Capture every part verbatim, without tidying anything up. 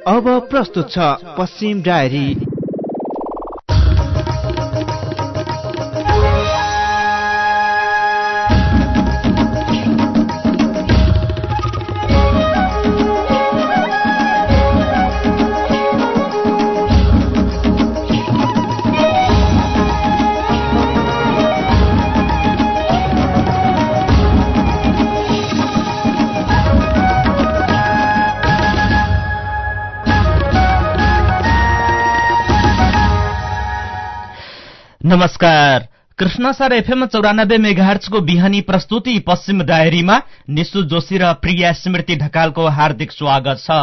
अब प्रस्तुत छ पश्चिम डायरी। नमस्कार। कृष्णसार एफएम चौरानब्बे मेगाहर्जको बिहानी प्रस्तुति पश्चिम डायरीमा निशु जोशी र प्रिया स्मृति ढकालको हार्दिक स्वागत छ।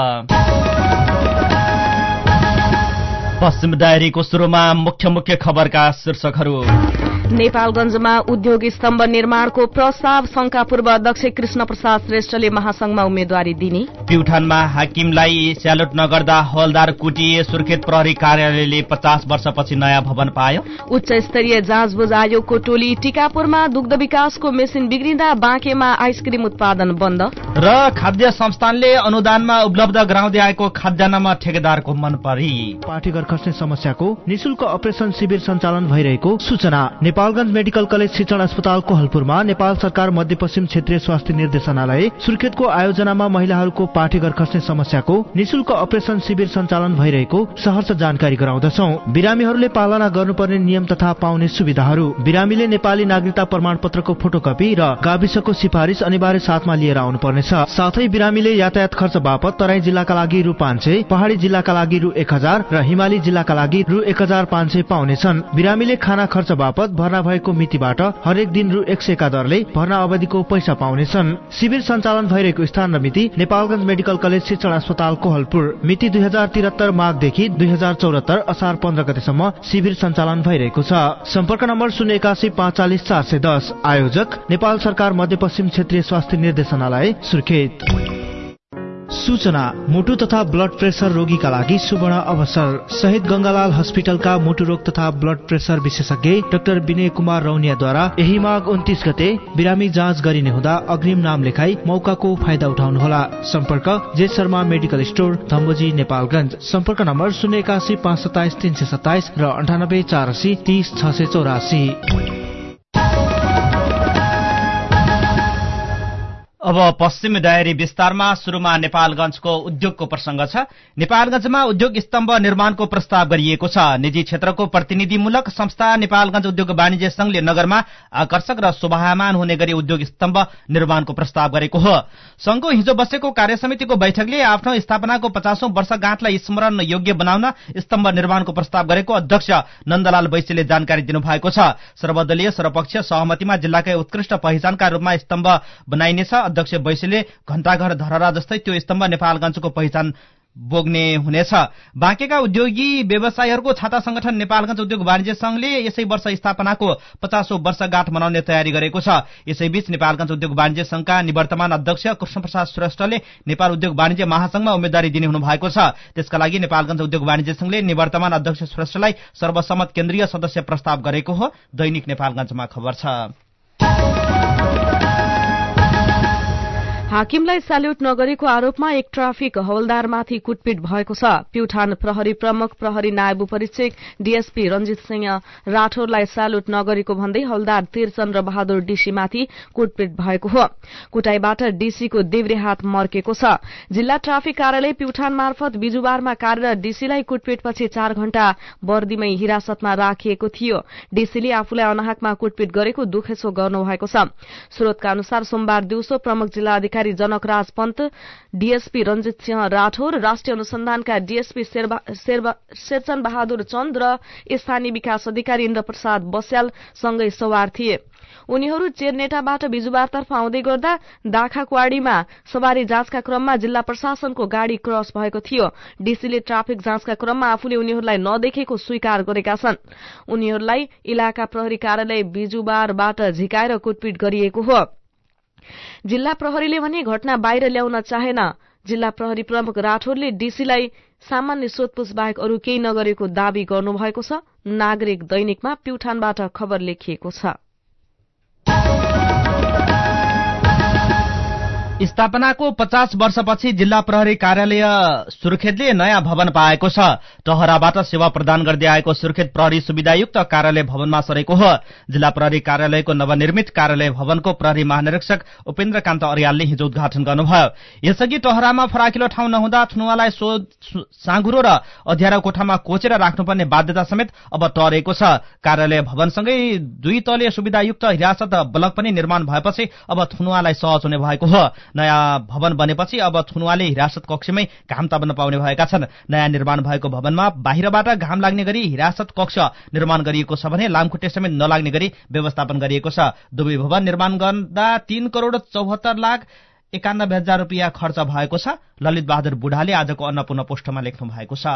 पश्चिम डायरीको सुरुमा मुख्य मुख्य खबरका शीर्षकहरू। नेपालगञ्जमा उद्योग स्तम्भ निर्माणको प्रस्ताव, शंकापूर्व अध्यक्ष कृष्ण प्रसाद श्रेष्ठले महासंघमा उम्मेद्वारी दिने। प्युठानमा हाकिमलाई स्यालुट नगर्दा हवलदार कुटिए, सुर्खेत प्रहरी कार्यालयले पचास वर्षपछि नयाँ भवन पायो। उच्च स्तरीय जाँचबुझ आयोगको टोली टिकापुरमा दुग्ध विकासको मेसिन बिग्रिँदा बाँकेमा आइसक्रिम उत्पादन बन्द। र खाद्य संस्थानले अनुदानमा उपलब्ध गराउँदै आएको खाद्यान्नमा ठेकेदारको मन परी। पार्टीघर खस्ने समस्याको निशुल्क अपरेसन शिविर सञ्चालन भइरहेको सूचना। नेपालगञ्ज मेडिकल कलेज शिक्षण अस्पताल कोहलपुरमा नेपाल सरकार मध्यपश्चिम क्षेत्रीय स्वास्थ्य निर्देशनालय सुर्खेतको आयोजनामा महिलाहरूको पार्टीघर खस्ने समस्याको निशुल्क अपरेसन शिविर सञ्चालन भइरहेको सहर्ष जानकारी गराउँदछौं। बिरामीहरूले पालना गर्नुपर्ने नियम तथा पाउने सुविधाहरू। बिरामीले नेपाली नागरिकता प्रमाण पत्रको फोटोकपी र गाविसको सिफारिस अनिवार्य साथमा लिएर आउनुपर्नेछ। साथै बिरामीले यातायात खर्च बापत तराई जिल्लाका लागि रु पाँच सय, पहाड़ी जिल्लाका लागि रु एक हजार र हिमाली जिल्लाका लागि रु एक हजार पाँच सय पाउनेछन्। बिरामीले खाना खर्च बापत भर्ना भएको मितिबाट हरेक दिन रु एक सय का दरले भर्ना अवधिको पैसा पाउनेछन्। शिविर सञ्चालन भइरहेको स्थान र मिति नेपालगञ्ज मेडिकल कलेज शिक्षण अस्पताल कोहलपुर। मिति दुई हजार त्रिहत्तर माघदेखि दुई हजार चौहत्तर असार पन्ध्र गतेसम्म शिविर सञ्चालन भइरहेको छ। सम्पर्क नम्बर शून्य एकासी पाँच चालिस चार सय दस। आयोजक नेपाल सरकार मध्यपश्चिम क्षेत्रीय स्वास्थ्य निर्देशनालय सुर्खेत। सूचना। मुटु तथा ब्लड प्रेसर रोगीका लागि सुवर्ण अवसर। शहीद गंगालाल हस्पिटलका मुटु रोग तथा ब्लड प्रेसर विशेषज्ञ डाक्टर विनय कुमार रौनियाद्वारा यही माघ उन्तीस गते बिरामी जाँच गरिने हुँदा अग्रिम नाम लेखाई मौकाको फाइदा उठाउनुहोला। सम्पर्क J Sharma medical store, Dhamboji, Nepalgunj. सम्पर्क नम्बर शून्य एकासी पाँच सताइस तीन सय सताइस र अन्ठानब्बे चार असी तीस छ सय चौरासी। अब पश्चिम डायरी विस्तारमा। सुरुमा नेपालगञ्जको उद्योगको प्रसंग छ। नेपालगञ्जमा उद्योग स्तम्भ निर्माणको प्रस्ताव गरिएको छ। निजी क्षेत्रको प्रतिनिधिमूलक संस्था नेपालगञ्ज उद्योग वाणिज्य संघले नगरमा आकर्षक र शोभायमान हुने गरी उद्योग स्तम्भ निर्माणको प्रस्ताव गरेको हो। संघको हिजो बसेको कार्यसमितिको बैठकले आफ्नो स्थापनाको पचासौं वर्षगाँठलाई स्मरण योग्य बनाउन स्तम्भ निर्माणको प्रस्ताव गरेको अध्यक्ष नन्दलाल बैसीले जानकारी दिनुभएको छ। सर्वदलीय सर्वपक्षीय सहमतिमा जिल्लाकै उत्कृष्ट पहिचानका रूपमा स्तम्भ बनाइनेछ। अध्यक्ष बैसीले घण्टाघर धरहरा जस्तै त्यो स्तम्भ नेपालगञ्जको पहिचान बोग्ने हुनेछ। बाँकेका उद्योगी व्यवसायीहरूको छाता संगठन नेपालगञ्ज उद्योग वाणिज्य संघले यसै वर्ष स्थापनाको पचासौं वर्षगाँठ मनाउने तयारी गरेको छ। यसैबीच नेपालगञ्ज उद्योग वाणिज्य संघका निवर्तमान अध्यक्ष कृष्णप्रसाद श्रेष्ठले नेपाल उद्योग वाणिज्य महासंघमा उम्मेद्वारी दिने हुनु भएको छ। त्यसका लागि नेपालगञ्ज उद्योग वाणिज्य संघले निवर्तमान अध्यक्ष श्रेष्ठलाई सर्वसम्मत केन्द्रीय सदस्य प्रस्ताव गरेको हो। दैनिक नेपालगञ्जमा खबर छ। हाकिमलाई स्याल्युट नगरेको आरोपमा एक ट्राफिक हवलदारमाथि कुटपिट भएको छ। प्युठान प्रहरी प्रमुख प्रहरी नायब उपरीक्षक डीएसपी रञ्जित सिंह राठौरलाई स्याल्युट नगरेको भन्दै हवलदार तीरचन्द्र बहादुर डीसीमाथि कुटपिट भएको हो। कुटाईबाट डीसीको देब्रे हात मर्केको छ। जिल्ला ट्राफिक कार्यालय प्युठान मार्फत बिजुबारमा कार्यरत डीसीलाई कुटपिटपछि चार घण्टा बर्दीमै हिरासतमा राखिएको थियो। डीसीले आफूलाई अनाहकमा कुटपिट गरेको दुखेसो गर्नुभएको छ। स्रोतका अनुसार सोमबार दिउँसो प्रमुख जिल्ला अधिकारी जनकराज पन्त, डीएसपी रञ्जित सिंह राठौर, राष्ट्रिय अनुसन्धानका डीएसपी शेरचन बहादुर चन्द र स्थानीय विकास अधिकारी इन्द्र प्रसाद बस्याल सँगै सवार थिए। उनीहरू चेरनेटाबाट बिजुबारतर्फ आउँदै गर्दा दाखाक्वाडीमा सवारी जाँचका क्रममा जिल्ला प्रशासनको गाड़ी क्रस भएको थियो। डीसीले ट्राफिक जाँचका क्रममा आफूले उनीहरूलाई नदेखेको स्वीकार गरेका छन्। उनीहरूलाई इलाका प्रहरी कार्यालय बिजुबारबाट झिकाएर कुटपिट गरिएको हो। जिल्ला प्रहरीले भने घटना बाहिर ल्याउन चाहेन। जिल्ला प्रहरी प्रमुख राठौरले डीसीलाई सामान्य सोधपुछ बाहेक अरू केही नगरेको दावी गर्नुभएको छ। नागरिक दैनिकमा प्युठानबाट खबर लेखिएको छ। स्थापनाको पचास वर्षपछि जिल्ला प्रहरी कार्यालय सुर्खेतले नयाँ भवन पाएको छ। टहराबाट सेवा प्रदान गर्दै आएको सुर्खेत प्रहरी सुविधायुक्त कार्यालय भवनमा सरेको हो। जिल्ला प्रहरी कार्यालयको नवनिर्मित कार्यालय भवनको प्रहरी महानिरीक्षक उपेन्द्रकान्त अर्यालले हिजो उद्घाटन गर्नुभयो। यसअघि टहरामा फराकिलो ठाउँ नहुँदा थुनुवालाई साँघुरो र अध्यारो कोठामा कोचेर राख्नुपर्ने बाध्यता समेत अब टरेको छ। कार्यालय भवनसँगै दुई तले सुविधायुक्त हिरासत ब्लक पनि निर्माण भएपछि अब थुनुवालाई सहज हुने भएको हो। नयाँ भवन बनेपछि अब थुनुवाले हिरासत कक्षमै घाम ताप्न पाउने भएका छन्। नयाँ निर्माण भएको भवनमा बाहिरबाट घाम लाग्ने गरी हिरासत कक्ष निर्माण गरिएको छ भने लामखुट्टे समेत नलाग्ने गरी व्यवस्थापन गरिएको छ। दुवै भवन निर्माण गर्दा तीन करोड़ चौहत्तर लाख एकानब्बे हजार रुपियाँ खर्च भएको छ। ललित बहादुर बुढाले आजको अन्नपूर्ण पोस्टमा लेख्नु भएको छ।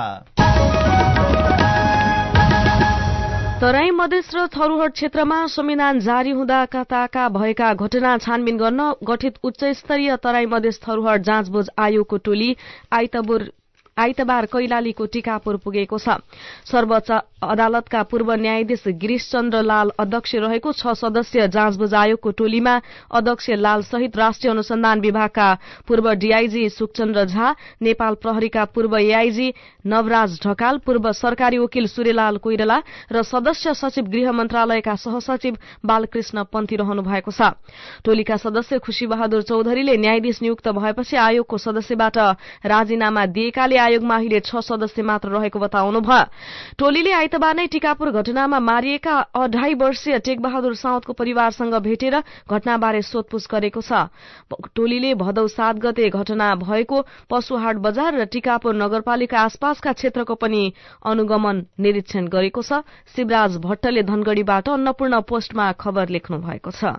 तराई मधेस र थरुहट क्षेत्रमा संविधान जारी हुँदा कताका भएका घटना छानबिन गर्न गठित उच्च स्तरीय तराई मधेस थरुहट जाँचबुझ आयोगको टोली आइतबार आइतबार कैलालीको टिकापुर पुगेको छ। सर्वोच्च अदालतका पूर्व न्यायाधीश गिरीश चन्द्र लाल अध्यक्ष रहेको छ सदस्यीय जाँचबुझ आयोगको टोलीमा अध्यक्ष लाल सहित राष्ट्रिय अनुसन्धान विभागका पूर्व डीआईजी सुखचन्द्र झा, नेपाल प्रहरीका पूर्व एआईजी नवराज ढकाल, पूर्व सरकारी वकिल सूर्यलाल कोइराला र सदस्य सचिव गृह मन्त्रालयका सहसचिव बालकृष्ण पन्थी रहनु भएको छ। टोलीका सदस्य खुशी बहादुर चौधरीले न्यायाधीश नियुक्त भएपछि आयोगको सदस्यबाट राजीनामा दिएकाले आयोगमा अहिले छ सदस्य मात्र रहेको बताउनुभयो। टोलीले आइतबार नै टिकापुर घटनामा मारिएका अढाई वर्षीय टेकबहादुर साउदको परिवारसँग भेटेर घटनाबारे सोधपूछ गरेको छ। टोलीले भदौ सात गते घटना भएको पशुहाट बजार र टिकापुर नगरपालिका आसपासका क्षेत्रको पनि अनुगमन निरीक्षण गरेको छ। शिवराज भट्टले धनगढ़ीबाट अन्नपूर्ण पोस्टमा खबर लेख्नु भएको छ।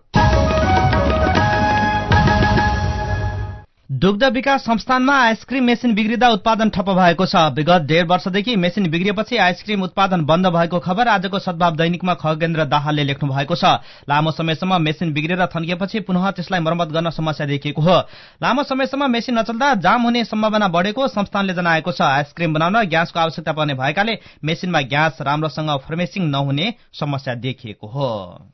दुग्ध विकास संस्थानमा आइसक्रिम मेसिन बिग्रिँदा उत्पादन ठप्प भएको छ। विगत डेढ वर्षदेखि मेसिन बिग्रिएपछि आइसक्रिम उत्पादन बन्द भएको खबर आजको सद्भाव दैनिकमा खगेन्द्र दाहालले लेख्नु भएको छ। लामो समयसम्म मेसिन बिग्रेर थन्किएपछि पुनः त्यसलाई मर्मत गर्न समस्या देखिएको हो। लामो समयसम्म मेसिन नचल्दा जाम हुने सम्भावना बढेको संस्थानले जनाएको छ। आइसक्रिम बनाउन ग्यासको आवश्यकता पर्ने भएकाले मेसिनमा ग्यास राम्रोसँग फर्मेसिङ नहुने समस्या देखिएको हो।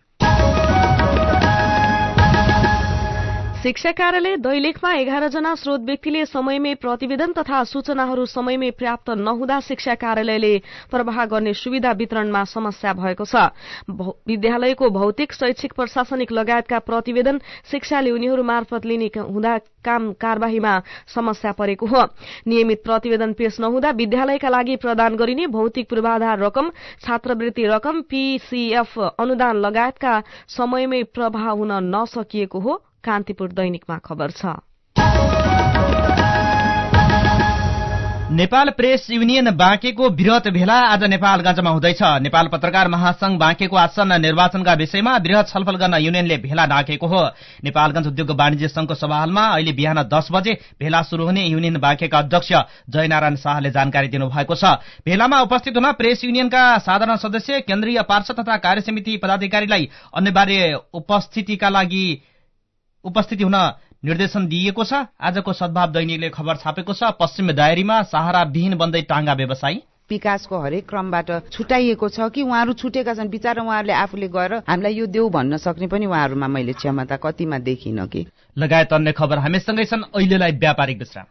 शिक्षा कार्यालय दैलेखमा एघार जना स्रोत व्यक्तिले समयमै प्रतिवेदन तथा सूचनाहरू समयमै पर्याप्त नहुँदा शिक्षा कार्यालयले प्रवाह गर्ने सुविधा वितरणमा समस्या भएको छ। विद्यालयको भौतिक, शैक्षिक, प्रशासनिक लगायतका प्रतिवेदन शिक्षाले उनीहरू मार्फत लिने हुँदा काम कारबाहीमा समस्या परेको हो। नियमित प्रतिवेदन पेश नहुँदा विद्यालयका लागि प्रदान गरिने भौतिक पूर्वाधार रकम, छात्रवृत्ति रकम, पीसीएफ अनुदान लगायतका समयमै प्रवाह हुन नसकिएको हो। कान्तिपुर दैनिकमा खबर छ। नेपाल प्रेस युनियन बाँकेको वृहत भेला आज नेपालगञ्जमा हुँदैछ। नेपाल पत्रकार महासंघ बाँकेको आसन्न निर्वाचनका विषयमा वृहत छलफल गर्न युनियनले भेला डाकेको हो। नेपालगञ्ज उद्योग वाणिज्य संघको सभाहालमा अहिले बिहान दस बजे भेला शुरू हुने युनियन बाँकेका अध्यक्ष जयनारायण शाहले जानकारी दिनुभएको छ। भेलामा उपस्थित हुन प्रेस युनियनका साधारण सदस्य, केन्द्रीय पार्षद तथा कार्यसमिति पदाधिकारीलाई अनिवार्य उपस्थितिका लागि उपस्थिति हुन निर्देशन दिइएको छ। आजको सद्भाव दैनिकले खबर छापेको छ। पश्चिम दायरीमा सहारा विहीन बन्दै टाङ्गा व्यवसायी विकासको हरेक क्रमबाट छुटाइएको छ कि उहाँहरू छुटेका छन्। बिचारा उहाँहरूले आफूले गएर हामीलाई यो देऊ भन्न सक्ने पनि उहाँहरूमा मैले क्षमता कतिमा देखिन कि लगायत अन्य खबर हामीसँगै छन्। अहिलेलाई व्यापारिक विश्राम।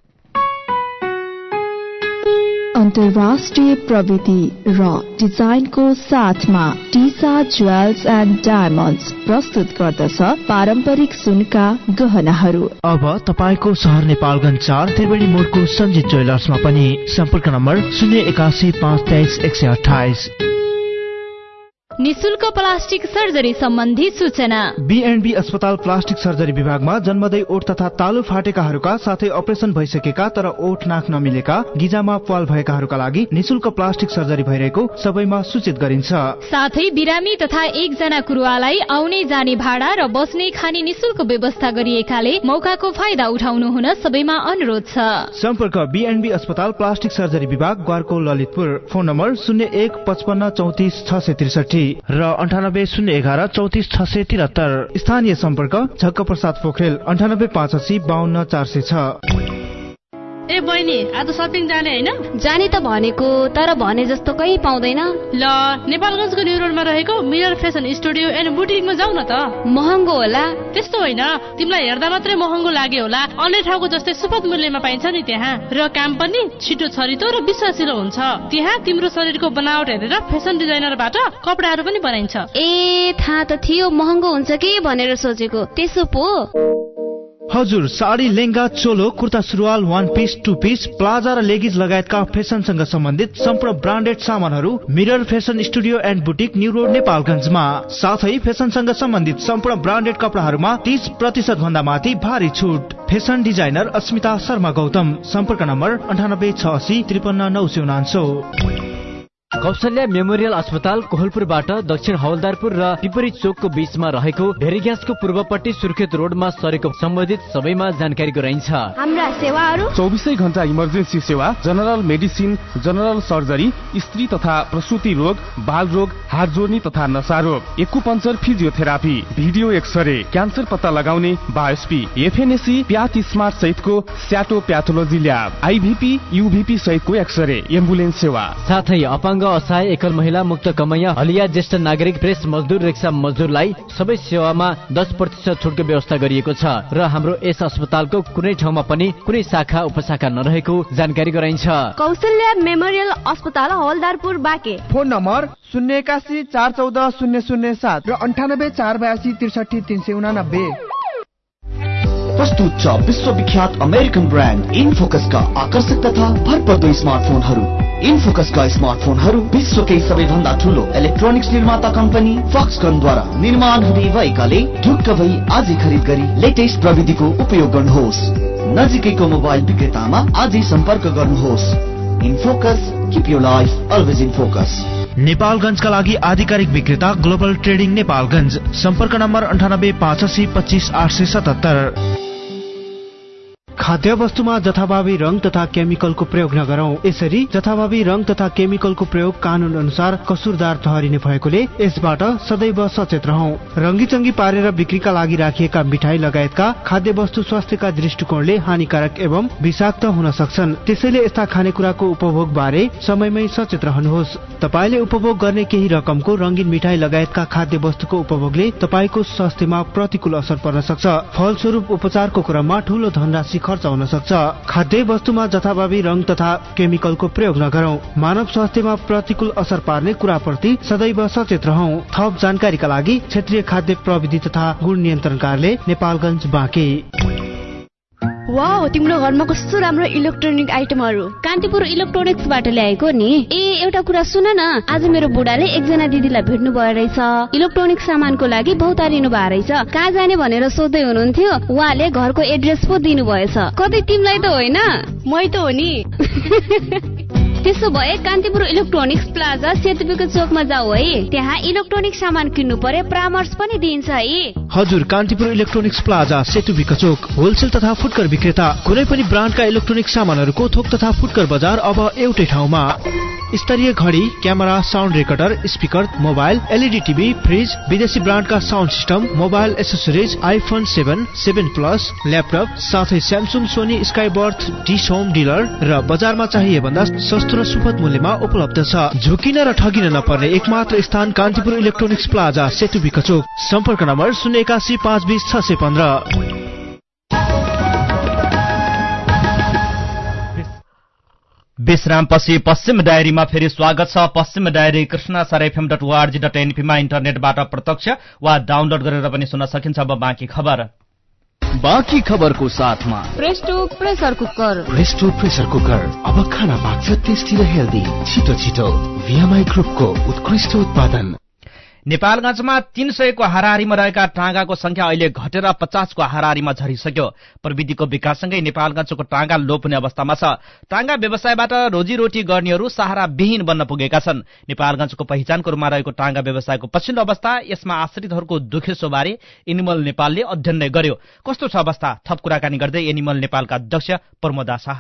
अन्तर्राष्ट्रिय प्रविधि र डिजाइनको साथमा टिसा ज्वेल्स एन्ड डायमन्ड्स प्रस्तुत गर्दछ पारम्परिक सुनका गहनाहरू। अब तपाईको शहर नेपालगञ्ज चार त्रिवेणी मोडको सञ्जित ज्वेलर्समा पनि सम्पर्क नम्बर शून्य एकासी पाँच तेइस एक सय अठाइस। निशुल्क प्लास्टिक सर्जरी सम्बन्धी सूचना। बीएनबी अस्पताल प्लास्टिक सर्जरी विभागमा जन्मदै ओठ तथा तालु फाटेकाहरूका साथै अपरेसन भइसकेका तर ओठ नाक नमिलेका, गिजामा प्वाल भएकाहरूका लागि निशुल्क प्लास्टिक सर्जरी भइरहेको सबैमा सूचित गरिन्छ। साथै बिरामी तथा एकजना कुरुवालाई आउने जाने भाडा र बस्ने खाने निशुल्क व्यवस्था गरिएकाले मौकाको फाइदा उठाउनु हुन सबैमा अनुरोध छ। सम्पर्क बीएनबी अस्पताल प्लास्टिक सर्जरी विभाग, ग्वारको ललितपुर। फोन नम्बर शून्य एक पचपन्न चौतिस छ सय त्रिसठी र अन्ठानब्बे शून्य एघार चौतिस छ सय त्रिहत्तर। स्थानीय सम्पर्क झक्क प्रसाद पोखरेल, अन्ठानब्बे पाँच अस्सी बाहन्न चार सय छ। ए बहिनी आज सपिङ जाने हैन? जाने त भनेको तर भने जस्तो कहीँ पाउँदैन। ल नेपालगञ्जको न्यू रोडमा रहेको मिरर फेसन स्टुडियो एन्ड बुटिकमा जाऊ न त। महँगो होला? त्यस्तो होइन, तिमीलाई हेर्दा मात्रै महँगो लाग्यो होला, अन्य ठाउँको जस्तै सुपथ मूल्यमा पाइन्छ नि त्यहाँ। र काम पनि छिटो छरितो र विश्वासिलो हुन्छ। त्यहाँ तिम्रो शरीरको बनावट हेरेर फेसन डिजाइनरबाट कपडाहरू पनि बनाइन्छ। ए थाहा त थियो महँगो हुन्छ कि भनेर सोचेको, त्यसो पो? हजुर, साडी, लेङ्गा, चोलो, कुर्ता सुरुवाल, one piece, two piece, palazzo र लेगिज लगायतका फेसनसँग सम्बन्धित सम्पूर्ण ब्रान्डेड सामानहरू mirror fashion studio and boutique new road नेपालगञ्जमा। साथै फेसनसँग सम्बन्धित सम्पूर्ण ब्रान्डेड कपडाहरूमा तीस प्रतिशत भन्दा माथि भारी छुट। Fashion designer Asmita Sharma Gautam. सम्पर्क नम्बर अन्ठानब्बे छ असी त्रिपन्न नौ सय उनान्सौ। कौशल्या मेमोरियल अस्पताल कोहलपुरबाट दक्षिण हवलदारपुर र पिपरी चोकको बीचमा रहेको भेरी ग्यासको पूर्वपट्टि सुर्खेत रोडमा सरेको सम्बन्धित सबैमा जानकारी गराइन्छ। हाम्रा सेवाहरू चौबिसै घण्टा इमर्जेन्सी सेवा, जनरल मेडिसिन, जनरल सर्जरी, स्त्री तथा प्रसुति रोग, बाल रोग, हात जोड्ने तथा नशा रोग, acupuncture, physiotherapy, video X ray, cancer पत्ता लगाउने, बायोस्पी, एफएनएसी, प्याथ स्मार्ट सहितको स्याटो प्याथोलोजी ल्याब, आइभीपी, युभीपी सहितको एक्सरे, एम्बुलेन्स सेवा। साथै अपाङ्ग असहाय एकल महिला मुक्त कमैया हलिया ज्येष्ठ नागरिक प्रेस मजदुर रिक्सा मजदुरलाई सबै सेवामा दस प्रतिशत छुटको व्यवस्था गरिएको छ र हाम्रो यस अस्पतालको कुनै ठाउँमा पनि कुनै शाखा उपशाखा नरहेको जानकारी गराइन्छ। कौशल्या मेमोरियल अस्पताल हवलदारपुर बाँके। फोन नम्बर शून्य एकासी चार चौध शून्य शून्य सात र अन्ठानब्बे चार बयासी त्रिसठी तीन सय उनानब्बे। प्रस्तुत छ विश्वविख्यात अमेरिकन ब्रान्ड इनफोकसका आकर्षक तथा भरपर्दो स्मार्टफोनहरू। इनफोकसका स्मार्टफोनहरू विश्वकै सबैभन्दा ठूलो इलेक्ट्रोनिक्स निर्माता कम्पनी फक्सकनद्वारा निर्माण हुने भएकाले ढुक्क भई आजै खरिद गरी लेटेस्ट प्रविधिको उपयोग गर्नुहोस्। नजिकैको मोबाइल विक्रेतामा आजै सम्पर्क गर्नुहोस्। InFocus, keep your life always in focus. नेपालगञ्जका लागि आधिकारिक विक्रेता ग्लोबल ट्रेडिङ नेपालगञ्ज। सम्पर्क नम्बर अन्ठानब्बे पाँच असी पच्चिस आठ सय सतहत्तर। खाद्य वस्तुमा जथाभावी रंग तथा केमिकलको प्रयोग नगरौं। यसरी जथाभावी रंग तथा केमिकलको प्रयोग कानून अनुसार कसुरदार ठहरिने भएकोले यसबाट सदैव सचेत रहौं। रंगीचंगी पारेर बिक्रीका लागि राखिएका मिठाई लगायतका खाद्य वस्तु स्वास्थ्यका दृष्टिकोणले हानिकारक एवं विषाक्त हुन सक्छन्। त्यसैले यस्ता खानेकुराको उपभोग बारे समयमै सचेत रहनुहोस्। तपाईले उपभोग गर्ने केही रकमको रंगीन मिठाई लगायतका खाद्य वस्तुको उपभोगले तपाईको स्वास्थ्यमा प्रतिकूल असर पर्न सक्छ। फलस्वरूप उपचारको क्रममा ठूलो धनराशि खर्च हुन सक्छ। खाद्य वस्तुमा जथाभावी रंग तथा केमिकलको प्रयोग नगरौं। मानव स्वास्थ्यमा प्रतिकूल असर पार्ने कुराप्रति सदैव सचेत रहौं। थप जानकारीका लागि क्षेत्रीय खाद्य प्रविधि तथा गुण नियन्त्रण कार्यालय नेपालगञ्ज बाँके। वाउ, तिम्रो घरमा कस्तो राम्रो इलेक्ट्रोनिक आइटमहरू। कान्तिपुर इलेक्ट्रोनिक्सबाट ल्याएको नि। ए एउटा कुरा सुन न, आज मेरो बुढाले एकजना दिदीलाई भेट्नु भयो रहेछ। इलेक्ट्रोनिक सामानको लागि भौतारिनु भएको रहेछ। कहाँ जाने भनेर सोध्दै हुनुहुन्थ्यो, उहाँले घरको एड्रेस पो दिनु भएछ। कतै तिमीलाई त होइन? मै त हो नि। त्यसो भए कान्तिपुर इलेक्ट्रोनिक्स प्लाजा सेतुको चोकमा जाऊ है। त्यहाँ इलेक्ट्रोनिक सामान किन्नु परे परामर्श पनि दिइन्छ है। हजुर, कान्तिपुर इलेक्ट्रोनिक्स प्लाजा सेतुको चोक होलसेल तथा फुटकर विक्रेता। कुनै पनि ब्रान्डका इलेक्ट्रोनिक सामानहरूको थोक तथा फुटकर बजार अब एउटै ठाउँमा। स्तरीय घडी, camera, sound recorder, speaker, mobile, LED TV, fridge, विदेशी ब्रान्डका sound system, mobile accessories, iPhone seven, seven plus, laptop, साथै Samsung, Sony, Skyworth, dish home dealer र बजारमा चाहिए भन्दा सस्तो र सुपथ मूल्यमा उपलब्ध छ। झुकिन र ठगिन नपर्ने एकमात्र स्थान कान्तिपुर इलेक्ट्रोनिक्स प्लाजा सेतुको चोक। सम्पर्क नम्बर शून्य एकासी पाँच बीस छ सय पन्ध्र। विश्रामपछि पश्चिम डायरीमा फेरि स्वागत छ। पश्चिम diary Krishnasar FM dot org dot एनपीमा इन्टरनेटबाट प्रत्यक्ष वा डाउनलोड गरेर पनि सुन्न सकिन्छ। अब बाँकी खबर बाँकी खबरको साथमा Presto pressure cooker. Presto pressure cooker अब खाना पाक्छ टेस्टी र हेल्दी। छिटो छिटो भिएमआई ग्रुपको उत्कृष्ट उत्पादन। नेपालगञ्जमा तीन सयको हाराहारीमा रहेका टाँगाको संख्या अहिले घटेर पचासको हाराहारीमा झरिसक्यो। प्रविधिको विकाससँगै नेपालगञ्जको टाँगा लोप हुने अवस्थामा छ। टाँगा व्यवसायबाट रोजीरोटी गर्नेहरू सहारा विहीन बन्न पुगेका छन्। नेपालगञ्जको पहिचानको रूपमा रहेको टाँगा व्यवसायको पछिल्लो अवस्था, यसमा आश्रितहरूको दुखेसोबारे एनिमल नेपालले अध्ययन गर्यो। कस्तो छ अवस्था? थप कुराकानी गर्दै एनिमल नेपालका अध्यक्ष प्रमोदा शाह।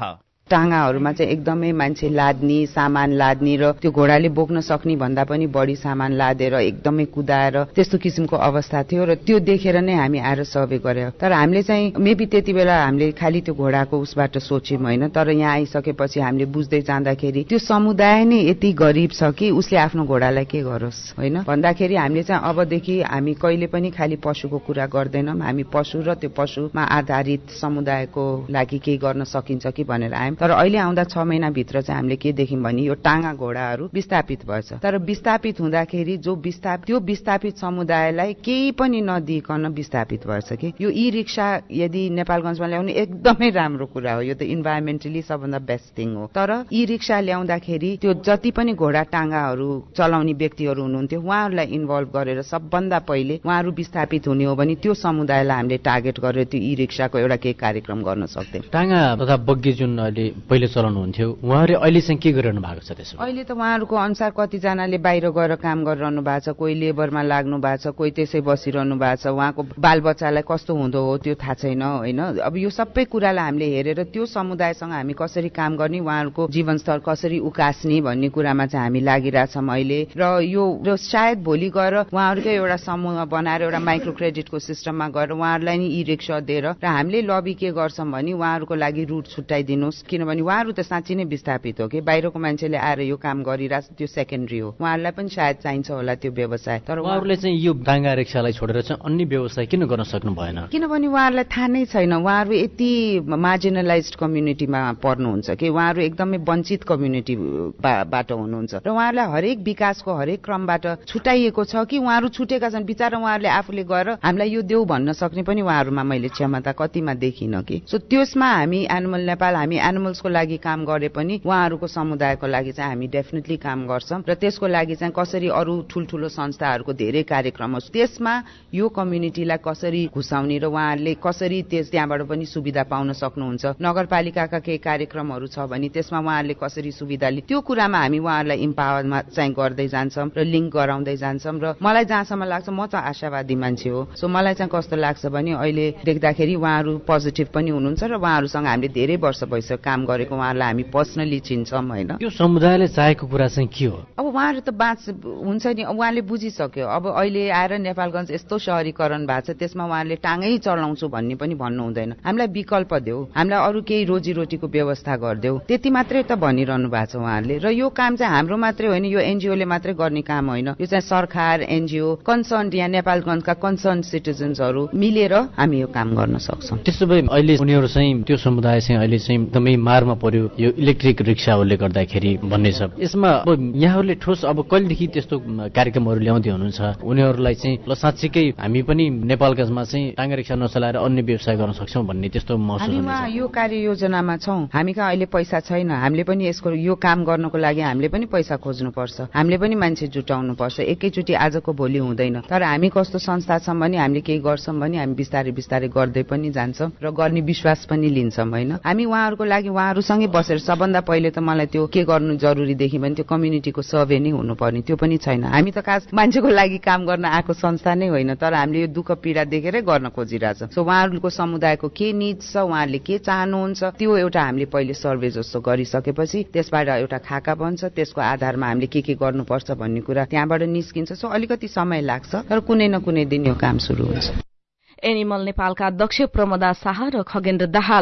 टाँगाहरूमा चाहिँ एकदमै मान्छे लाद्ने सामान लाद्ने र त्यो घोडाले बोक्न सक्ने भन्दा पनि बढी सामान लादेर एकदमै कुदाएर त्यस्तो किसिमको अवस्था थियो र त्यो देखेर नै हामी आएर सर्वे गर्यो। तर हामीले चाहिँ मेबी त्यति बेला हामीले खालि त्यो घोडाको उसबाट सोच्यौँ होइन, तर यहाँ आइसकेपछि हामीले बुझ्दै जाँदाखेरि त्यो समुदाय नै यति गरिब छ कि उसले आफ्नो घोडालाई के गरोस् होइन भन्दाखेरि हामीले चाहिँ अबदेखि हामी कहिले पनि खालि पशुको कुरा गर्दैनौँ, हामी पशु र त्यो पशुमा आधारित समुदायको लागि केही गर्न सकिन्छ कि भनेर आयौँ। तर अहिले आउँदा छ महिनाभित्र चाहिँ हामीले के देख्यौँ भने यो टाँगा घोडाहरू विस्थापित भएछ। तर विस्थापित हुँदाखेरि जो विस्थापित त्यो विस्थापित समुदायलाई केही पनि नदिइकन विस्थापित भएछ कि यो ई रिक्सा यदि नेपालगञ्जमा ल्याउने एकदमै राम्रो कुरा हो, यो त इन्भाइरोमेन्टली सबभन्दा बेस्ट थिङ हो। तर ई रिक्सा ल्याउँदाखेरि त्यो जति पनि घोडा टाँगाहरू चलाउने व्यक्तिहरू हुनुहुन्थ्यो उहाँहरूलाई इन्भल्भ गरेर सबभन्दा पहिले उहाँहरू विस्थापित हुने हो भने त्यो समुदायलाई हामीले टार्गेट गरेर त्यो ई रिक्साको एउटा केही कार्यक्रम गर्न सक्थ्यौँ। टाँगा तथा बग्गी जुन अहिले पहिले चलाउनुहुन्थ्यो उहाँहरूले अहिले चाहिँ के गरिरहनु भएको छ त्यसो? अहिले त उहाँहरूको अनुसार कतिजनाले बाहिर गएर काम गरिरहनु भएको छ, कोही लेबरमा लाग्नु भएको छ, कोही त्यसै बसिरहनु भएको छ, उहाँको बालबच्चालाई कस्तो हुँदो हो त्यो थाहा छैन होइन। अब यो सबै कुरालाई हामीले हेरेर त्यो समुदायसँग हामी कसरी काम गर्ने, उहाँहरूको जीवनस्तर कसरी उकास्ने भन्ने कुरामा चाहिँ हामी लागिरहेछौँ अहिले। र यो र सायद भोलि गएर उहाँहरूकै एउटा समूह बनाएर एउटा माइक्रो क्रेडिटको सिस्टममा गएर उहाँहरूलाई नि ई रिक्सा दिएर र हामीले लबी के गर्छौँ भने उहाँहरूको लागि रुट छुट्याइदिनुहोस्, किनभने उहाँहरू त साँच्ची नै विस्थापित हो कि बाहिरको मान्छेले आएर यो काम गरिरहेछ त्यो सेकेन्डरी हो, उहाँहरूलाई पनि सायद चाहिन्छ होला त्यो व्यवसाय। तर उहाँहरूले चाहिँ यो टाँगा रिक्सालाई छोडेर चाहिँ अन्य व्यवसाय किन गर्न सक्नु भएन? किनभने उहाँहरूलाई थाहा नै छैन, उहाँहरू यति मार्जिनलाइज्ड कम्युनिटीमा पर्नुहुन्छ कि उहाँहरू एकदमै वञ्चित कम्युनिटीबाट हुनुहुन्छ र उहाँहरूलाई हरेक विकासको हरेक क्रमबाट छुट्याइएको छ कि उहाँहरू छुटेका छन्। बिचरा उहाँहरूले आफूले गएर हामीलाई यो देऊ भन्न सक्ने पनि उहाँहरूमा मैले क्षमता कतिमा देखिनँ कि। सो त्यसमा हामी एनिमल नेपाल हामी एनिमल्सको लागि काम गरे पनि उहाँहरूको समुदायको लागि चाहिँ हामी डेफिनेटली काम गर्छौँ र त्यसको लागि चाहिँ कसरी अरू ठुल्ठुलो संस्थाहरूको धेरै कार्यक्रम हो, त्यसमा यो कम्युनिटीलाई कसरी घुसाउने र उहाँहरूले कसरी त्यस त्यहाँबाट पनि सुविधा पाउन सक्नुहुन्छ। नगरपालिकाका केही कार्यक्रमहरू छ भने त्यसमा उहाँहरूले कसरी सुविधा लि त्यो कुरामा हामी उहाँहरूलाई इम्पावरमा चाहिँ गर्दै जान्छौँ र लिङ्क गराउँदै जान्छौँ। र मलाई जहाँसम्म लाग्छ म त आशावादी मान्छे हो, सो मलाई चाहिँ कस्तो लाग्छ भने अहिले देख्दाखेरि उहाँहरू पोजिटिभ पनि हुनुहुन्छ र उहाँहरूसँग हामीले धेरै वर्ष भइसक्यो काम गरेको, उहाँहरूलाई हामी पर्सनली चिन्छौँ होइन। यो समुदायले चाहेको कुरा चाहिँ के हो? अब उहाँहरू त बाँच हुन्छ नि, उहाँले बुझिसक्यो। अब अहिले आएर नेपालगञ्ज यस्तो सहरीकरण भएको छ त्यसमा उहाँहरूले टाँगै चलाउँछु भन्ने पनि भन्नु हुँदैन, हामीलाई विकल्प देऊ, हामीलाई अरू केही रोजीरोटीको व्यवस्था गरिदेऊ, त्यति मात्रै त भनिरहनु भएको छ उहाँहरूले। र यो काम चाहिँ हाम्रो मात्रै होइन, यो एनजिओले मात्रै गर्ने काम होइन, यो चाहिँ सरकार एनजिओ कन्सर्न यहाँ नेपालगञ्जका कन्सर्न सिटिजन्सहरू मिलेर हामी यो काम गर्न सक्छौँ। त्यसो भए अहिले उनीहरू चाहिँ त्यो समुदाय चाहिँ अहिले चाहिँ एकदमै मारमा पर्यो यो इलेक्ट्रिक रिक्साहरूले गर्दाखेरि भन्ने छ। यसमा अब यहाँहरूले ठोस अब कहिलेदेखि त्यस्तो कार्यक्रमहरू ल्याउँदै हुनुहुन्छ उनीहरूलाई चाहिँ ल साँच्चीकै हामी पनि नेपालगञ्जमा चाहिँ टाँगा रिक्सा नचलाएर अन्य व्यवसाय गर्न सक्छौँ भन्ने त्यस्तो महसुस हुन्छ? हामी यो कार्य योजनामा छौँ, हामी कहाँ अहिले पैसा छैन, हामीले पनि यसको यो काम गर्नको लागि हामीले पनि पैसा खोज्नुपर्छ, हामीले पनि मान्छे जुटाउनु पर्छ, एकैचोटि आजको भोलि हुँदैन। तर हामी कस्तो संस्था छौँ भने हामीले केही गर्छौँ भने हामी बिस्तारै बिस्तारै गर्दै पनि जान्छौँ र गर्ने विश्वास पनि लिन्छौँ होइन। हामी उहाँहरूको लागि उहाँहरूसँगै बसेर सबभन्दा पहिले त मलाई त्यो के गर्नु जरुरी देख्यो भने त्यो कम्युनिटीको सर्वे नै हुनुपर्ने, त्यो पनि छैन। हामी त खास मान्छेको लागि काम गर्न आएको संस्था नै होइन, तर हामीले यो दुःख पीडा देखेरै गर्न खोजिरहेछौँ। सो उहाँहरूको समुदायको के निड छ, उहाँहरूले के चाहनुहुन्छ त्यो एउटा हामीले पहिले सर्वे जस्तो गरिसकेपछि त्यसबाट एउटा खाका बन्छ, त्यसको आधारमा हामीले के के गर्नुपर्छ भन्ने कुरा त्यहाँबाट निस्किन्छ। सो अलिकति समय लाग्छ तर कुनै न कुनै दिन यो काम सुरु हुन्छ। एनिमल नेपालका अध्यक्ष प्रमोदा शाह र खगेन्द्र दाहाल।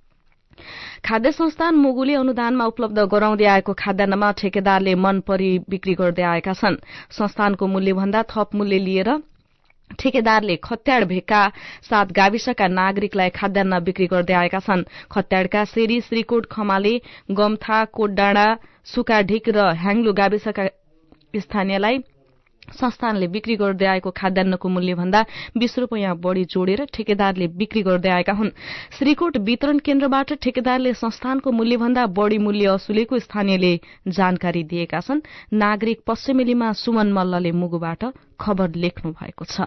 खाद्य संस्थान मुगुले अनुदानमा उपलब्ध गराउँदै आएको खाद्यान्नमा ठेकेदारले मन परी बिक्री गर्दै आएका छन्। संस्थानको मूल्यभन्दा थप मूल्य लिएर ठेकेदारले खत्याड भेगका सात गाविसका नागरिकलाई खाद्यान्न बिक्री गर्दै आएका छन्। खत्याडका सेरी, श्रीकोट, खमाले, गमथा, कोटडाँडा, सुकाढिक र ह्याङ्लु गाविसका स्थानीयलाई संस्थानले बिक्री गर्दै आएको खाद्यान्नको मूल्यभन्दा बीस रूपियाँ बढ़ी जोडेर ठेकेदारले बिक्री गर्दै आएका हुन्। श्रीकोट वितरण केन्द्रबाट ठेकेदारले संस्थानको मूल्यभन्दा बढ़ी मूल्य असुलेको स्थानीयले जानकारी दिएका छन्। नागरिक पश्चिमेलीमा सुमन मल्लले मुगुबाट खबर लेख्नु भएको छ।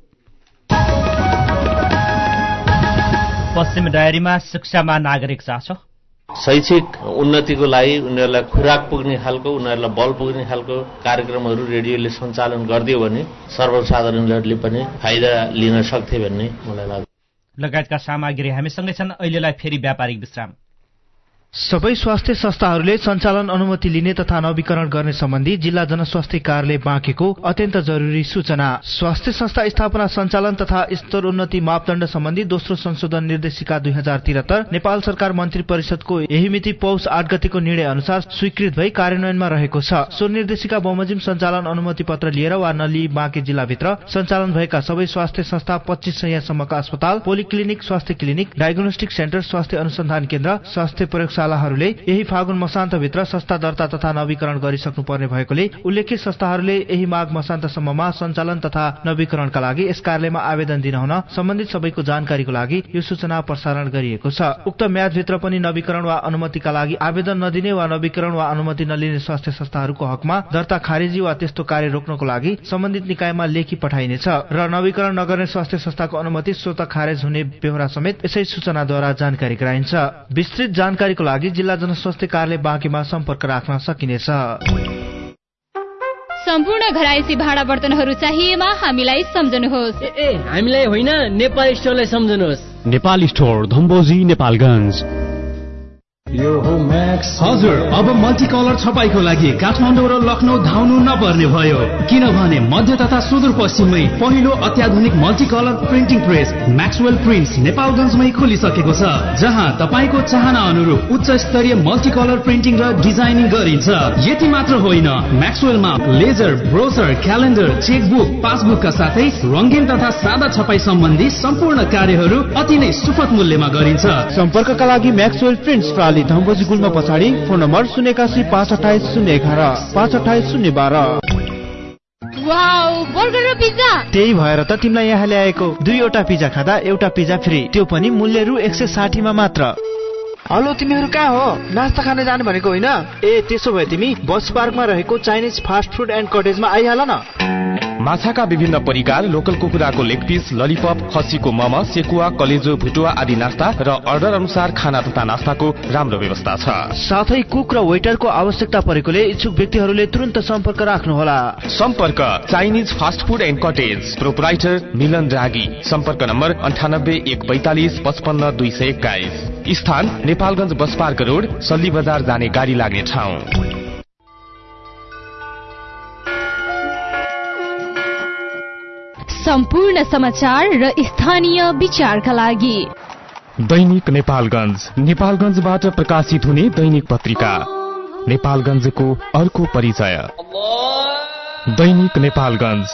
पश्चिम डायरीमा शिक्षामा नागरिक चासो। शैक्षिक उन्नतिको लागि उनीहरूलाई खुराक पुग्ने खालको, उनीहरूलाई बल पुग्ने खालको कार्यक्रमहरू रेडियोले सञ्चालन गरिदियो भने सर्वसाधारणहरूले पनि फाइदा लिन सक्थे भन्ने मलाई लाग्छ। लगायतका सामग्री हामीसँगै छन्। अहिलेलाई फेरि व्यापारिक विश्राम। सबै स्वास्थ्य संस्थाहरूले सञ्चालन अनुमति लिने तथा नवीकरण गर्ने सम्बन्धी जिल्ला जनस्वास्थ्य कार्यालय बाँकेको अत्यन्त जरुरी सूचना। स्वास्थ्य संस्था स्थापना सञ्चालन तथा स्तर उन्नति मापदण्ड सम्बन्धी दोस्रो संशोधन निर्देशिका दुई हजार त्रिहत्तर नेपाल सरकार मन्त्री परिषदको यही मिति पौष आठ गतिको निर्णय अनुसार स्वीकृत भई कार्यान्वयनमा रहेको छ। सो निर्देशिका बमोजिम सञ्चालन अनुमति पत्र लिएर वा नलिई बाँके जिल्लाभित्र सञ्चालन भएका सबै स्वास्थ्य संस्था पच्चीस सयसम्मका अस्पताल, पोलिक्लिनिक, स्वास्थ्य क्लिनिक, डायग्नोस्टिक सेन्टर, स्वास्थ्य अनुसन्धान केन्द्र, स्वास्थ्य प्रयोगशालाहरूले यही फागुन मसान्तभित्र संस्था दर्ता तथा नवीकरण गरिसक्नुपर्ने भएकोले उल्लेखित संस्थाहरूले यही माघ मसान्तसम्ममा सञ्चालन तथा नवीकरणका लागि यस कार्यालयमा आवेदन दिन हुन सम्बन्धित सबैको जानकारीको लागि यो सूचना प्रसारण गरिएको छ। उक्त म्यादभित्र पनि नवीकरण वा अनुमतिका लागि आवेदन नदिने वा नवीकरण वा अनुमति नलिने स्वास्थ्य संस्थाहरूको हकमा दर्ता खारेजी वा त्यस्तो कार्य रोक्नको लागि सम्बन्धित निकायमा लेखी पठाइनेछ र नवीकरण नगर्ने स्वास्थ्य संस्थाको अनुमति स्वतः खारेज हुने बेहोरा समेत यसै सूचनाद्वारा जानकारी गराइन्छ। विस्तृत जानकारीको लागि जिल्ला जनस्वास्थ्य कार्यालय बाँकेमा सम्पर्क राख्न सकिनेछ। सम्पूर्ण घरायसी भाडा बर्तनहरू चाहिएमा हामीलाई सम्झनुहोस्। ए, ए हामीलाई होइन, नेपाल स्टोरलाई सम्झनुहोस्। नेपाल स्टोर धम्बोजी नेपालगञ्ज। यो हो म्याक्स। हजुर, अब मल्टी कलर छपाईको लागि काठमाडौँ र लखनऊ धाउनु नपर्ने भयो, किनभने मध्य तथा सुदूरपश्चिममै पहिलो अत्याधुनिक multi colour printing press Maxwell prints नेपालगञ्जमै खोलिसकेको छ, जहाँ तपाईँको चाहना अनुरूप उच्च स्तरीय मल्टी कलर प्रिन्टिङ र डिजाइनिङ गरिन्छ। यति मात्र होइन, म्याक्सवेलमा लेजर, ब्रोसर, क्यालेन्डर, चेकबुक, पासबुकका साथै रंगीन तथा सादा छपाई सम्बन्धी सम्पूर्ण कार्यहरू अति नै सुपथ मूल्यमा गरिन्छ। सम्पर्कका लागि म्याक्सवेल प्रिन्ट्स प्राली धम्बोजी गुल्मा पछाडि, फोन नम्बर शून्य एकासी पाँच अठाइस शून्य एघार पाँच अठाइस शून्य बाह्र। वाउ, बर्गर र पिज्जा। त्यही भएर त तिमीलाई यहाँ ल्याएको। दुईवटा पिज्जा खाँदा एउटा पिज्जा फ्री, त्यो पनि मूल्य रु एक सय साठीमा मात्र। हेलो, तिमीहरू कहाँ हो? नास्ता खान जाने भनेको होइन? ए त्यसो भए तिमी बस पार्कमा रहेको चाइनिज फास्ट फुड एन्ड कटेजमा आइहाल न। माछाका विभिन्न परिकार, लोकल कुकुराको लेग पिस, ललिपप, खसीको मम, सेकुवा, कलेजो, भुटुवा आदि नास्ता र अर्डर अनुसार खाना तथा नास्ताको राम्रो व्यवस्था छ। साथै कुक र वेटरको आवश्यकता परेकोले इच्छुक व्यक्तिहरूले तुरन्त सम्पर्क राख्नुहोला। सम्पर्क Chinese fast food and cottage, proprietor Milan Ragi. सम्पर्क नम्बर अन्ठानब्बे एक बैतालिस पचपन्न दुई सय एक्काइस। स्थान Nepalgunj bus park road, Salli Bazar जाने गाडी लाग्ने ठाउँ। सम्पूर्ण समाचार र स्थानीय विचारका लागि दैनिक नेपालगञ्ज, नेपालगञ्जबाट प्रकाशित हुने दैनिक पत्रिका नेपालगञ्जको अर्को परिचय। दैनिक नेपालगञ्ज।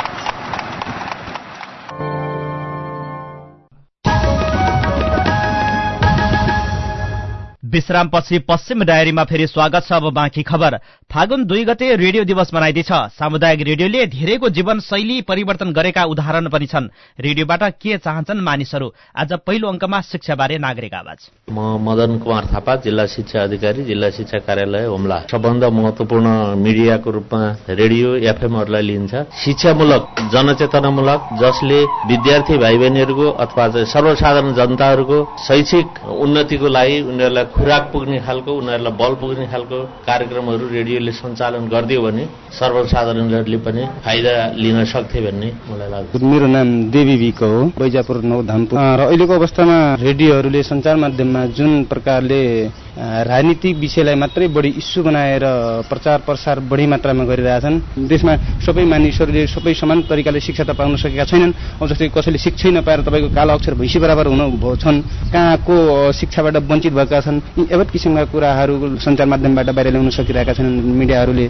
विश्रामपछि पश्चिम डायरीमा फेरि स्वागत छ। अब बाँकी खबर। फागुन दुई गते रेडियो दिवस मनाइदैछ। सामुदायिक रेडियोले धेरैको जीवन शैली परिवर्तन गरेका उदाहरण पनि छन्। रेडियोबाट के चाहन्छन् मानिसहरू? आज पहिलो अङ्कमा शिक्षाबारे नागरिक आवाज। म मदन कुमार थापा, जिल्ला शिक्षा अधिकारी, जिल्ला शिक्षा कार्यालय हुम्ला। सबभन्दा महत्वपूर्ण मिडियाको रूपमा रेडियो एफएमहरूलाई लिन्छ। शिक्षामूलक, जनचेतनामूलक, जसले विद्यार्थी भाइ बहिनीहरूको अथवा सर्वसाधारण जनताहरूको शैक्षिक उन्नतिको लागि उनीहरूलाई खुराक पुग्ने खालको, उनीहरूलाई बल पुग्ने खालको कार्यक्रमहरू रेडियोले सञ्चालन गरिदियो भने सर्वसाधारणहरूले पनि फाइदा लिन सक्थे भन्ने मलाई लाग्छ। मेरो नाम देवी विक हो, बैजापुर नौ धामपुर। र अहिलेको अवस्थामा रेडियोहरूले सञ्चार माध्यममा जुन प्रकारले राजनीतिक विषयलाई मात्रै बढी इस्यु बनाएर प्रचार प्रसार बढी मात्रामा गरिरहेछन्, देशमा सबै मानिसहरूले सबै समान तरिकाले शिक्षा त पाउन सकेका छैनन्। अब जस्तै कसैले शिक्षै नपाएर तपाईँको कालो अक्षर भैँसी बराबर हुन छन्, कहाँको शिक्षाबाट वञ्चित भएका छन्। यी एवत किसिमका कुराहरू सञ्चार माध्यमबाट बाहिर ल्याउन सकिरहेका छन् मिडियाहरूले।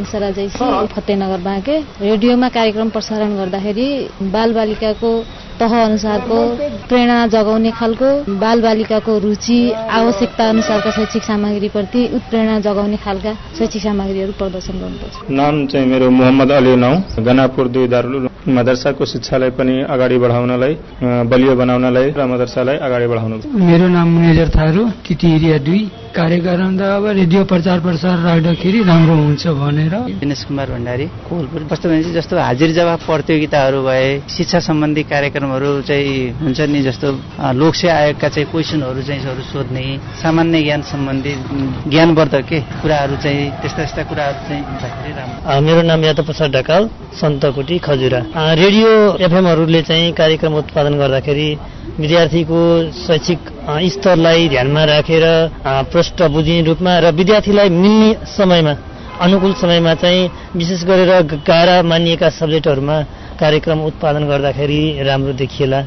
फतेनगर बाँके रेडियोमा कार्यक्रम प्रसारण गर्दाखेरि बालबालिकाको तह अनुसारको प्रेरणा जगाउने खालको, बालबालिकाको रुचि आवश्यकता अनुसारका शैक्षिक सामग्रीप्रति उत्प्रेरणा जगाउने खालका शैक्षिक सामग्रीहरू प्रदर्शन गर्नुपर्छ। नाम चाहिँ मेरो मोहम्मद अली नौ, गनापुर दुई दारुल मदरसाको शिक्षालाई पनि अगाडि बढाउनलाई, बलियो बनाउनलाई र मदरसालाई अगाडि बढाउनु। मेरो नाम मुनेजर थारू, तिती एरिया दुई। कार्यक्रम त अब रेडियो प्रचार प्रसार राख्दाखेरि राम्रो हुन्छ भनेर। दिनेश कुमार भण्डारी, कोलपुर। कस्तो भने चाहिँ जस्तो हाजिर जवाब प्रतियोगिताहरू भए, शिक्षा सम्बन्धी कार्यक्रमहरू चाहिँ हुन्छ नि, जस्तो लोकसेवा आयोगका चाहिँ क्वेसनहरू चाहिँ सोध्ने, सामान्य ज्ञान सम्बन्धी ज्ञानवर्धक के कुराहरू चाहिँ त्यस्ता यस्ता कुराहरू चाहिँ हुँदाखेरि राम्रो। मेरो नाम यादव प्रसाद ढकाल, सन्तकोटी खजुरा। रेडियो एफएमहरूले चाहिँ कार्यक्रम उत्पादन गर्दाखेरि विद्यार्थीको शैक्षिक स्तरलाई ध्यानमा राखेर प्रष्ट बुझिने रूपमा र विद्यार्थीलाई मिल्ने समयमा अनुकूल समयमा चाहिँ विशेष गरेर गाह्रा मानिएका सब्जेक्टहरूमा कार्यक्रम उत्पादन गर्दाखेरि राम्रो देखिएला।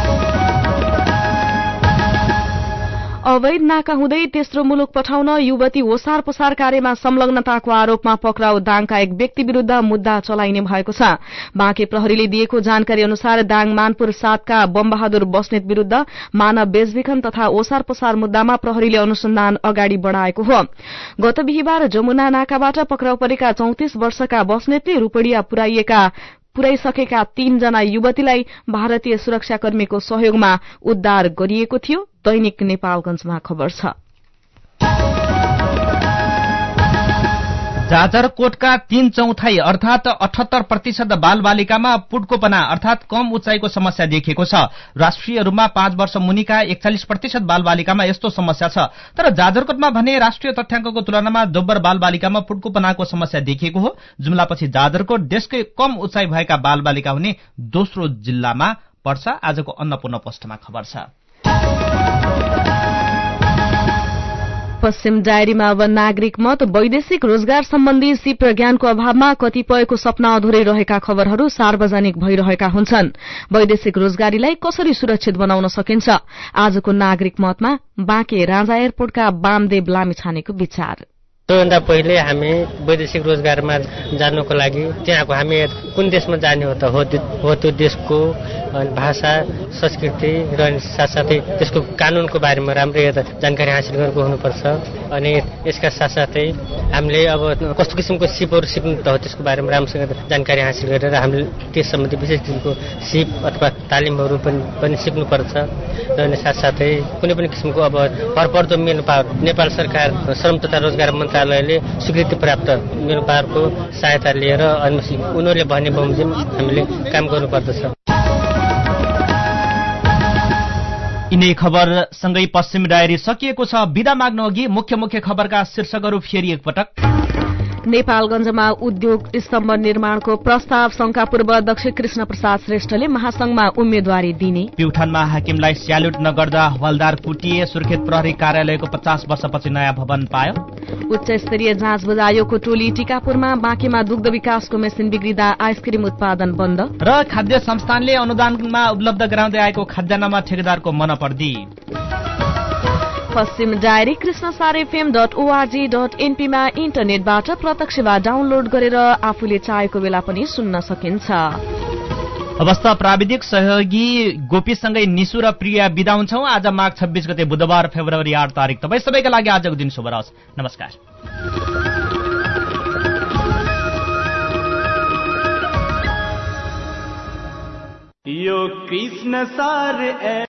अवैध नाका हुँदै तेस्रो मुलुक पठाउन युवती ओसार पसार कार्यमा संलग्नताको आरोपमा पक्राउ दाङका एक व्यक्ति विरूद्ध मुद्दा चलाइने भएको छ। बाँके प्रहरीले दिएको जानकारी अनुसार दाङ मानपुर सातका बमबहादुर बस्नेत विरूद्ध मानव बेचबिखन तथा ओसार पसार मुद्दामा प्रहरीले अनुसन्धान अगाडि बढ़ाएको हो। गत बिहीबार जमुना नाकाबाट पक्राउ परेका चौतिस वर्षका बस्नेतले रूपडिया पुर्याइएका पुर्याइसकेका तीनजना युवतीलाई भारतीय सुरक्षाकर्मीको सहयोगमा उद्धार गरिएको थियो। दैनिक नेपालगंजमा खबर छ। जाजरकोटका तीन चौथाई अर्थात अठहत्तर प्रतिशत बाल बालिकामा पुड्कोपना अर्थात कम उचाइको समस्या देखिएको छ। राष्ट्रिय रूपमा पाँच वर्ष मुनिका एकचालिस प्रतिशत बाल बालिकामा यस्तो समस्या छ। तर जाजरकोटमा भने राष्ट्रिय तथ्याङ्कको तुलनामा दोब्बर बाल बालिकामा पुड्कोपनाको समस्या देखिएको हो। जुम्लापछि जाजरकोट देशकै कम उचाइ भएका बाल बालिका हुने दोस्रो जिल्लामा पर्छ। आजको अन्नपूर्ण पोस्टमा खबर छ। पश्चिम डायरीमा अब नागरिक मत वैदेशिक रोजगार सम्बन्धी सिप र ज्ञानको अभावमा कतिपयको सपना अधुरै रहेका खबरहरू सार्वजनिक भइरहेका हुन्छन्। वैदेशिक रोजगारीलाई कसरी सुरक्षित बनाउन सकिन्छ? आजको नागरिक मतमा बाँके राजा एयरपोर्टका वामदेव लामिछानेको विचार। सबैभन्दा पहिले हामी वैदेशिक रोजगारमा जानको लागि त्यहाँको हामी कुन देशमा जाने हो त हो त्यो देशको भाषा संस्कृति र साथसाथै त्यसको कानूनको बारेमा राम्रै जानकारी हासिल गरेको हुनुपर्छ। अनि यसका साथसाथै हामीले अब कस्तो किसिमको सिपहरू सिक्नु त हो त्यसको बारेमा राम्रोसँग जानकारी हासिल गरेर हामीले त्यस सम्बन्धी विशेष किसिमको सिप अथवा तालिमहरू पनि पनि सिक्नुपर्छ। र अनि साथसाथै कुनै पनि किसिमको अब भरपर्दो मेन पावर नेपाल सरकार श्रम तथा रोजगार मन्त्रालयले स्वीकृति प्राप्त मेन पावरको सहायता लिएर अनि उनीहरूले भन्ने बमोजिम हामीले काम गर्नुपर्दछ। यिनै खबर सँगै पश्चिम डायरी सकिएको छ। बिदा माग्नु अघि मुख्य मुख्य खबरका शीर्षकहरू फेरि एकपटक। नेपालगञ्जमा उद्योग स्तम्भ निर्माणको प्रस्ताव शंकापूर्व अध्यक्ष कृष्ण प्रसाद श्रेष्ठले महासंघमा उम्मेद्वारी दिने। प्युठानमा हाकिमलाई स्याल्युट नगर्दा हवलदार कुटिए। सुर्खेत प्रहरी कार्यालयको पचास वर्षपछि नयाँ भवन पायो। उच्च स्तरीय जाँच बजायोको टोली टिकापुरमा। बाँकेमा दुग्ध विकासको मेसिन बिग्रिँदा आइसक्रिम उत्पादन बन्द। र खाद्य संस्थानले अनुदानमा उपलब्ध गराउँदै आएको खाद्यान्नमा ठेकेदारको मनपर्दी। पश्चिम diary Krishnasar FM dot org dot एनपीमा इन्टरनेटबाट प्रत्यक्ष वा डाउनलोड गरेर आफूले चाहेको बेला पनि सुन्न सकिन्छ। अवस्था प्राविधिक सहयोगी गोपीसँगै निशु र प्रिया बिदा हुन्छौं। आज माघ छब्बीस गते बुधबार फेब्रुअरी आठ तारिक तपाईँ सबैका लागि आजको दिन शुभ रहोस्। नमस्कार। यो कृष्ण सार